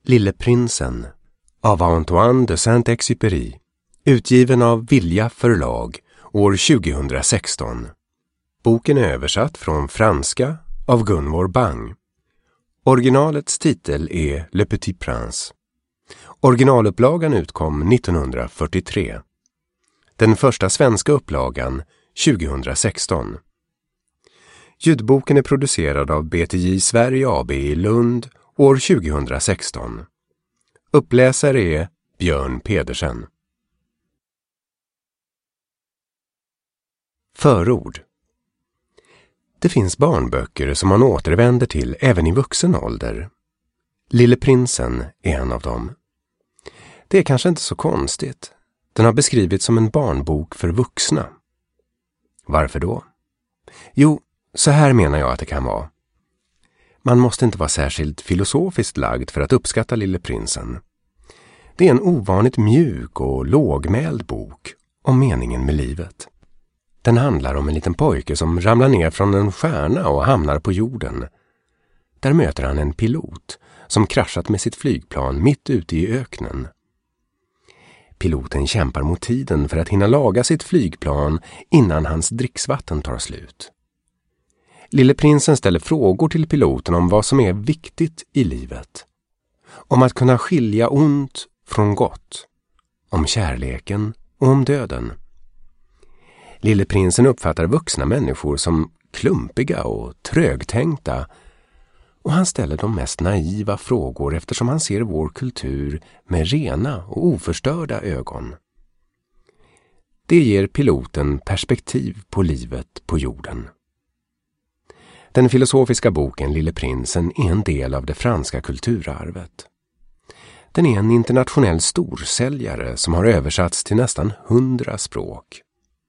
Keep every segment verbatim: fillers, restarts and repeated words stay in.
Lille prinsen av Antoine de Saint-Exupéry, utgiven av Vilja förlag år tjugohundrasexton. Boken är översatt från franska av Gunvor Bang. Originalets titel är Le Petit Prince. Originalupplagan utkom nittonhundrafyrtiotre. Den första svenska upplagan tjugohundrasexton. Ljudboken är producerad av B T J Sverige A B i Lund år tjugohundrasexton. Uppläsare är Björn Pedersen. Förord. Det finns barnböcker som man återvänder till även i vuxen ålder. Lille prinsen är en av dem. Det är kanske inte så konstigt. Den har beskrivits som en barnbok för vuxna. Varför då? Jo, så här menar jag att det kan vara. Man måste inte vara särskilt filosofiskt lagd för att uppskatta Lille prinsen. Det är en ovanligt mjuk och lågmäld bok om meningen med livet. Den handlar om en liten pojke som ramlar ner från en stjärna och hamnar på jorden. Där möter han en pilot som kraschat med sitt flygplan mitt ute i öknen. Piloten kämpar mot tiden för att hinna laga sitt flygplan innan hans dricksvatten tar slut. Lille prinsen ställer frågor till piloten om vad som är viktigt i livet. Om att kunna skilja ont från gott. Om kärleken och om döden. Lille prinsen uppfattar vuxna människor som klumpiga och trögtänkta, och han ställer de mest naiva frågor eftersom han ser vår kultur med rena och oförstörda ögon. Det ger piloten perspektiv på livet på jorden. Den filosofiska boken Lille prinsen är en del av det franska kulturarvet. Den är en internationell storsäljare som har översatts till nästan hundra språk.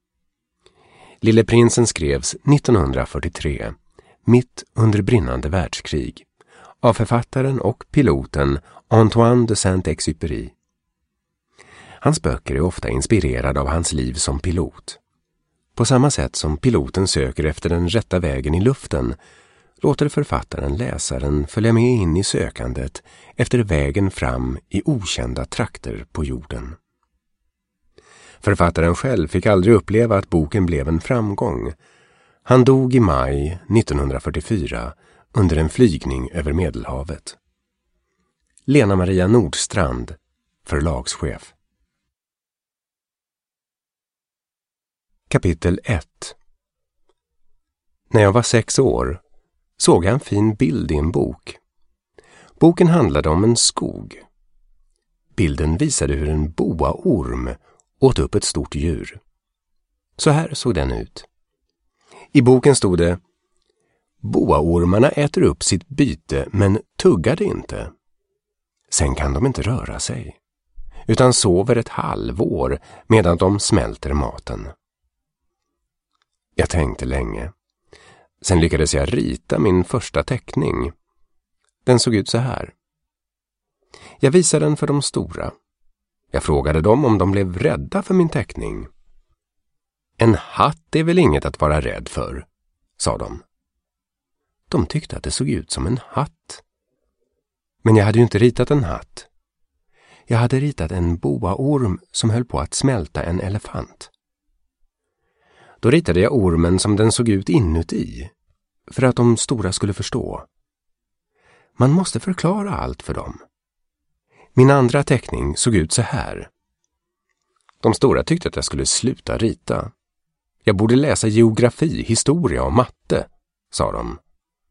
Lille prinsen skrevs nittonhundrafyrtiotre, mitt under brinnande världskrig, av författaren och piloten Antoine de Saint-Exupéry. Hans böcker är ofta inspirerade av hans liv som pilot. På samma sätt som piloten söker efter den rätta vägen i luften låter författaren läsaren följa med in i sökandet efter vägen fram i okända trakter på jorden. Författaren själv fick aldrig uppleva att boken blev en framgång. Han dog i maj nittonhundrafyrtiofyra under en flygning över Medelhavet. Lena Maria Nordstrand, förlagschef. Kapitel ett. När jag var sex år såg jag en fin bild i en bok. Boken handlade om en skog. Bilden visade hur en boaorm åt upp ett stort djur. Så här såg den ut. I boken stod det: boaormarna äter upp sitt byte men tuggar det inte. Sen kan de inte röra sig, utan sover ett halvår medan de smälter maten. Jag tänkte länge. Sen lyckades jag rita min första teckning. Den såg ut så här. Jag visade den för de stora. Jag frågade dem om de blev rädda för min teckning. En hatt är väl inget att vara rädd för, sa de. De tyckte att det såg ut som en hatt. Men jag hade ju inte ritat en hatt. Jag hade ritat en boaorm som höll på att smälta en elefant. Då ritade jag ormen som den såg ut inuti, för att de stora skulle förstå. Man måste förklara allt för dem. Min andra teckning såg ut så här. De stora tyckte att jag skulle sluta rita. Jag borde läsa geografi, historia och matte, sa de.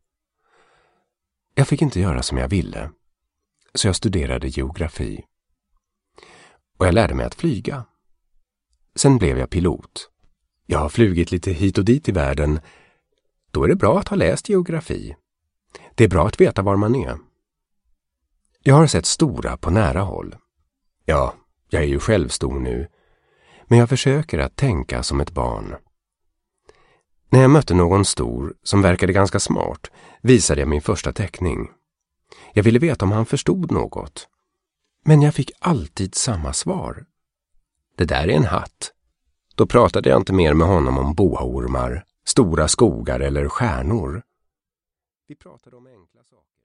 Jag fick inte göra som jag ville, så jag studerade geografi. Och jag lärde mig att flyga. Sen blev jag pilot. Jag har flugit lite hit och dit i världen. Då är det bra att ha läst geografi. Det är bra att veta var man är. Jag har sett stora på nära håll. Ja, jag är ju själv stor nu. Men jag försöker att tänka som ett barn. När jag mötte någon stor som verkade ganska smart visade jag min första teckning. Jag ville veta om han förstod något. Men jag fick alltid samma svar. Det där är en hatt. Då pratade jag inte mer med honom om boaormar, stora skogar eller stjärnor. Vi pratade om enkla saker.